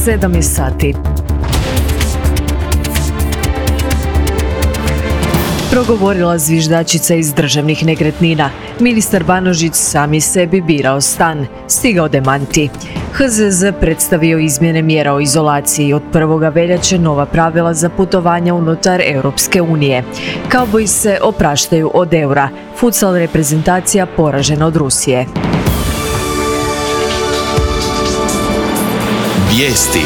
7 sati. Progovorila zviždačica iz državnih nekretnina. Ministar Banožić sam je sebi birao stan. Stigao demanti. HZZ predstavio izmjene mjera o izolaciji. Od 1. veljače nova pravila za putovanja unutar Europske unije. Kauboji se opraštaju od eura. Futsal reprezentacija poražena od Rusije. Vijesti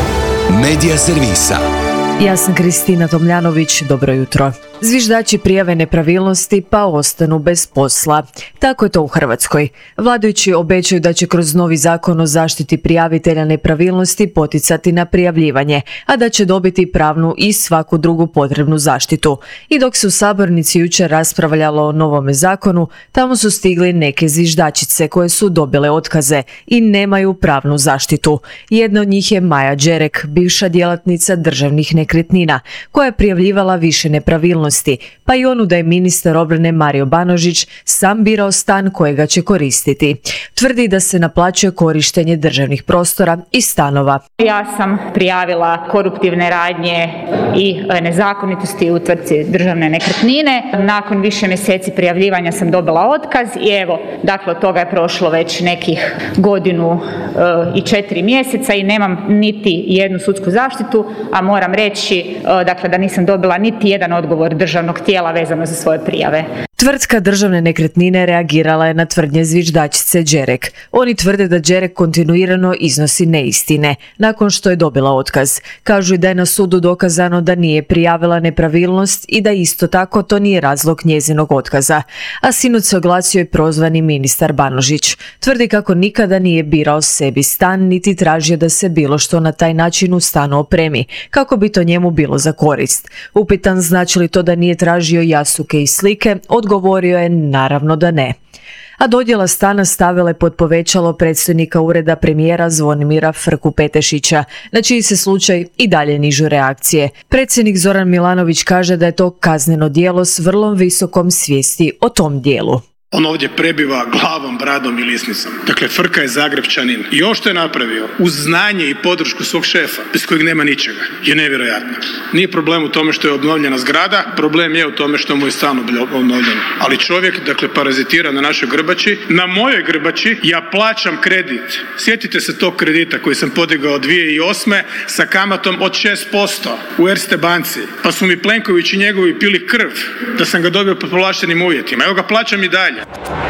Medija servisa. Ja sam Kristina Tomljanović, dobro jutro. Zviždači prijave nepravilnosti pa ostanu bez posla. Tako je to u Hrvatskoj. Vladajući obećaju da će kroz novi zakon o zaštiti prijavitelja nepravilnosti poticati na prijavljivanje, a da će dobiti pravnu i svaku drugu potrebnu zaštitu. I dok se u sabornici jučer raspravljalo o novome zakonu, tamo su stigli neke zviždačice koje su dobile otkaze i nemaju pravnu zaštitu. Jedna od njih je Maja Đerek, bivša djelatnica državnih nekretnina, koja je prijavljivala više nepravilnosti, pa i onu da je ministar obrane Mario Banožić sam birao stan kojega će koristiti. Tvrdi da se naplaćuje korištenje državnih prostora i stanova. Ja sam prijavila koruptivne radnje i nezakonitosti u tvrtci državne nekretnine. Nakon više mjeseci prijavljivanja sam dobila otkaz i evo, dakle od toga je prošlo već nekih 1 i 4 mjeseca i nemam niti jednu sudsku zaštitu, a moram reći dakle da nisam dobila niti jedan odgovor državnog tijela vezano za svoje prijave. Tvrtka državne nekretnine reagirala je na tvrdnje zviždačice Đerek. Oni tvrde da Đerek kontinuirano iznosi neistine nakon što je dobila otkaz. Kažu i da je na sudu dokazano da nije prijavila nepravilnost i da isto tako to nije razlog njezinog otkaza. A sinoć se oglasio i prozvani ministar Banožić. Tvrdi kako nikada nije birao sebi stan niti tražio da se bilo što na taj način u stanu opremi, kako bi to njemu bilo za korist. Upitan znači li to da nije tražio jasuke i slike, odgovorio je naravno da ne. A dodjela stana stavila je pod povećalo predstojnika ureda premijera Zvonimira Frku-Petešića, na čiji se slučaj i dalje nižu reakcije. Predsjednik Zoran Milanović kaže da je to kazneno djelo s vrlo visokom svijesti o tom dijelu. On ovdje prebiva glavom, bradom i lisnicom. Dakle, Frka je Zagrepčanin i ovo što je napravio uz znanje i podršku svog šefa, bez kojeg nema ničega, je nevjerojatno. Nije problem u tome što je obnovljena zgrada, problem je u tome što mu je stan obnovljen. Ali čovjek, dakle, parazitira na našoj grbači. Na mojoj grbači ja plaćam kredit. Sjetite se tog kredita koji sam podigao 2008. sa kamatom od 6% u Erste banci. Pa su mi Plenković i njegovi pili krv da sam ga dobio pod povlaštenim uvjetima. Evo ga, plaćam i dalje.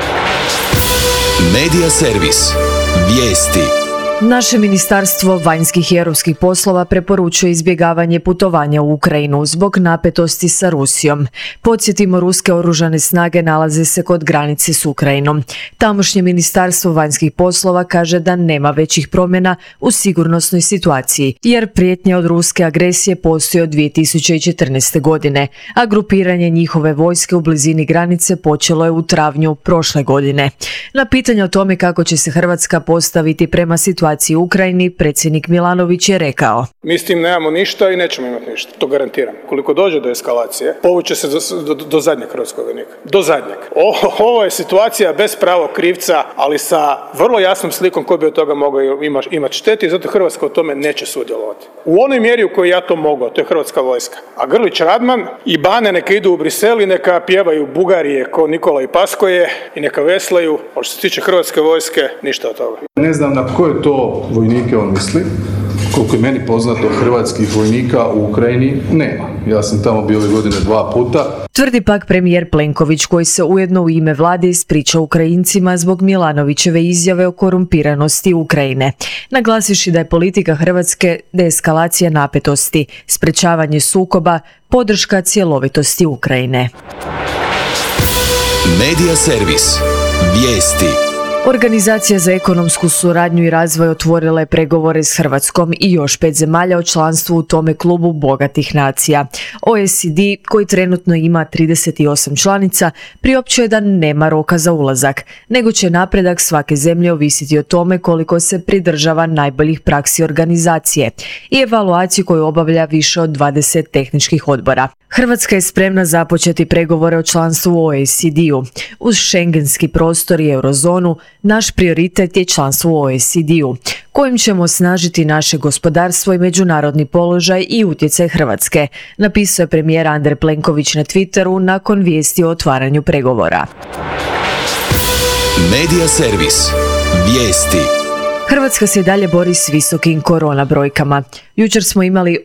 Medija servis. Vijesti. Naše Ministarstvo vanjskih i europskih poslova preporučuje izbjegavanje putovanja u Ukrajinu zbog napetosti sa Rusijom. Podsjetimo, ruske oružane snage nalaze se kod granice s Ukrajinom. Tamošnje Ministarstvo vanjskih poslova kaže da nema većih promjena u sigurnosnoj situaciji, jer prijetnja od ruske agresije postoji od 2014. godine, a grupiranje njihove vojske u blizini granice počelo je u travnju prošle godine. Na pitanje o tome kako će se Hrvatska postaviti prema situaciji u Ukrajini, predsjednik Milanović je rekao: Mi s tim nemamo ništa i nećemo imati ništa, to garantiram. Koliko dođe do eskalacije, povuće se do zadnjeg hrvatskog vojnika. Do zadnjeg. Ovo je situacija bez pravog krivca, ali sa vrlo jasnom slikom ko bi od toga mogao imati šteti i zato Hrvatska u tome neće sudjelovati. U onoj mjeri u kojoj ja to mogu, to je hrvatska vojska. A Grlić Radman i Bane neka idu u Brisel i neka pjevaju Bugarije ko Nikola i Paskoje i neka veslaju, ali što se tiče hrvatske vojske, ništa od toga. Ne znam na koje to vojnike on misli. Koliko je meni poznato, hrvatskih vojnika u Ukrajini nema. Ja sam tamo bio ove godine 2 puta. Tvrdi pak premijer Plenković, koji se ujedno u ime vlade ispriča Ukrajincima zbog Milanovićeve izjave o korumpiranosti Ukrajine, naglasivši da je politika Hrvatske deeskalacija napetosti, sprečavanje sukoba, podrška cjelovitosti Ukrajine. Medija servis. Vijesti. Organizacija za ekonomsku suradnju i razvoj otvorila je pregovore s Hrvatskom i još 5 zemalja o članstvu u tome klubu bogatih nacija. OECD, koji trenutno ima 38 članica, priopćuje da nema roka za ulazak, nego će napredak svake zemlje ovisiti o tome koliko se pridržava najboljih praksi organizacije i evaluaciju koju obavlja više od 20 tehničkih odbora. Hrvatska je spremna započeti pregovore o članstvu u OECD-u. Uz šengenski prostor i eurozonu, naš prioritet je članstvo u OECD-u, kojim ćemo osnažiti naše gospodarstvo i međunarodni položaj i utjecaj Hrvatske, napisao je premijer Andrej Plenković na Twitteru nakon vijesti o otvaranju pregovora. Medija servis. Vijesti. Hrvatska se i dalje bori s visokim korona brojkama. Jučer smo imali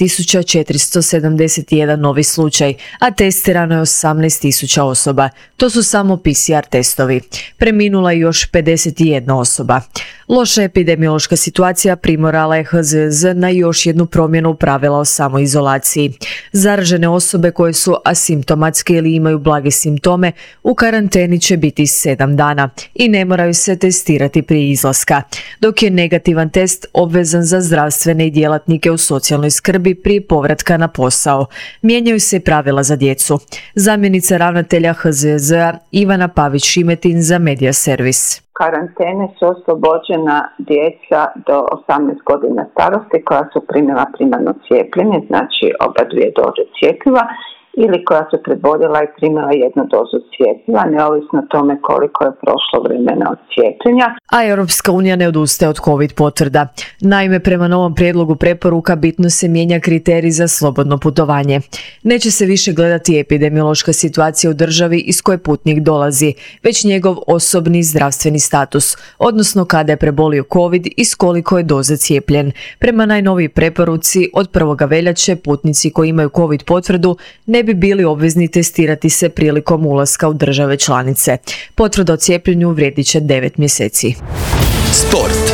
8.471 novi slučaj, a testirano je 18.000 osoba. To su samo PCR testovi. Preminula je još 51 osoba. Loša epidemiološka situacija primorala je HZZ na još jednu promjenu pravila o samoizolaciji. Zaražene osobe koje su asimptomatske ili imaju blage simptome u karanteni će biti 7 dana i ne moraju se testirati prije izlaska, dok je negativan test obvezan za zdravstvene i djelatnike u socijalnoj skrbi prije povratka na posao. Mijenjaju se pravila za djecu. Zamjenica ravnatelja HZZ-a Ivana Pavić-Šimetin za Medija servis. Karantene su oslobođena djeca do 18 godina starosti koja su primila primarno cijepljenje, znači oba dvije doze cjepiva, ili koja su preboljela i primila jednu dozu cjepiva, neovisno o tome koliko je prošlo vremena od cijepljenja. A Europska unija ne odustaje od COVID potvrda. Naime, prema novom prijedlogu preporuka bitno se mijenja kriterij za slobodno putovanje. Neće se više gledati epidemiološka situacija u državi iz koje putnik dolazi, već njegov osobni zdravstveni status, odnosno kada je prebolio COVID i s koliko je doza cijepljen. Prema najnoviji preporuci, od 1. veljače putnici koji imaju COVID potvrdu ne bi bili obvezni testirati se prilikom ulaska u države članice. Potvrda o cijepljenju vrijedit će 9 mjeseci. Sport.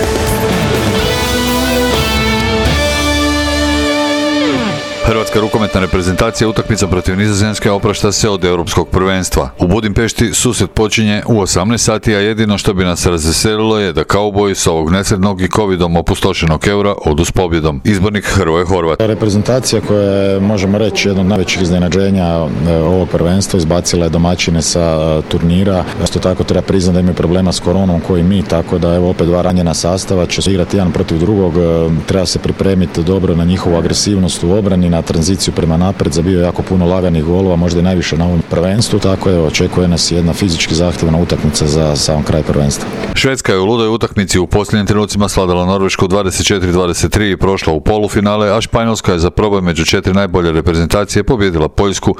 Hrvatska rukometna reprezentacija utakmica protiv Nizozemske oprašta se od europskog prvenstva. U Budimpešti susret počinje u 18 sati, a jedino što bi nas razveselilo je da kauboji s ovog nesretnog i covidom opustošenog eura odu s pobjedom. Izbornik Hrvoje Horvat. Reprezentacija koja je, možemo reći, jedno od najvećih iznenađenja ovog prvenstva, izbacila je domaćine sa turnira. Isto tako treba priznati da imaju problema s koronom koji mi, tako da evo opet dva ranjena sastava će igrati jedan protiv drugog. Treba se pripremiti dobro na njihovu agresivnost u obrani, na tranziciju prema naprijed, zabio jako puno laganih golova, možda i najviše na ovom prvenstvu, tako evo, očekuje nas jedna fizički zahtjevna utakmica za sam kraj prvenstva. Švedska je u ludoj utakmici u posljednjim trenucima slavila Norvešku 24-23 i prošla u polufinale, a Španjolska je za proboj među 4 najbolje reprezentacije pobijedila Poljsku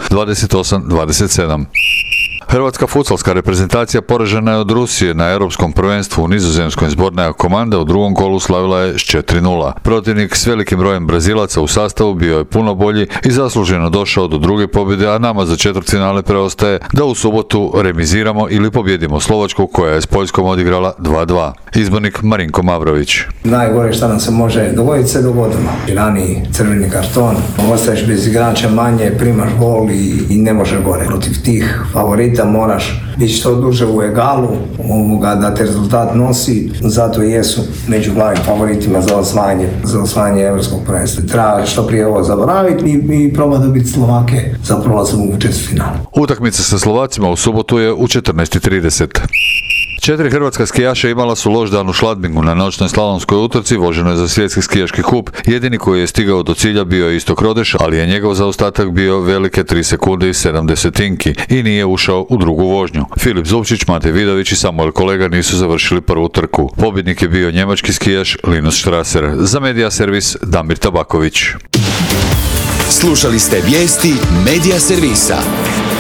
28-27. Hrvatska futsalska reprezentacija poražena je od Rusije na europskom prvenstvu u Nizozemskoj. Zborna komanda u drugom kolu slavila je s 4-0. Protivnik s velikim brojem Brazilaca u sastavu bio je puno bolji i zasluženo došao do druge pobjede, a nama za četvrtfinale preostaje da u subotu remiziramo ili pobjedimo Slovačku koja je s Poljskom odigrala 2-2. Izbornik Marinko Mavrović. Najgore što nam se može dogoditi se dogodilo. Rani crveni karton, ostaješ bez igrača manje, primaš gol i ne može gore. Protiv tih favorita moraš biti što duže u egalu, da te rezultat nosi, zato jesu među glavnim favoritima za osvajanje europskog prvenstva. Treba što prije ovo zaboraviti i probati dobiti Slovake za prolazak u četvrtfinale. Utakmica sa Slovacima u subotu je u 14:30. 4 hrvatska skijaša imala su loš dan u Šladmingu na noćnoj slalomskoj utrci voženoj za svjetski skijaški kup. Jedini koji je stigao do cilja bio je Istok Rodeš, ali je njegov zaostatak bio velike 3 sekunde i 7 desetinki i nije ušao u drugu vožnju. Filip Zupčić, Matej Vidović i Samuel Kolega nisu završili prvu trku. Pobjednik je bio njemački skijaš Linus Strasser. Za Medija servis Damir Tabaković. Slušali ste vijesti Medija servisa.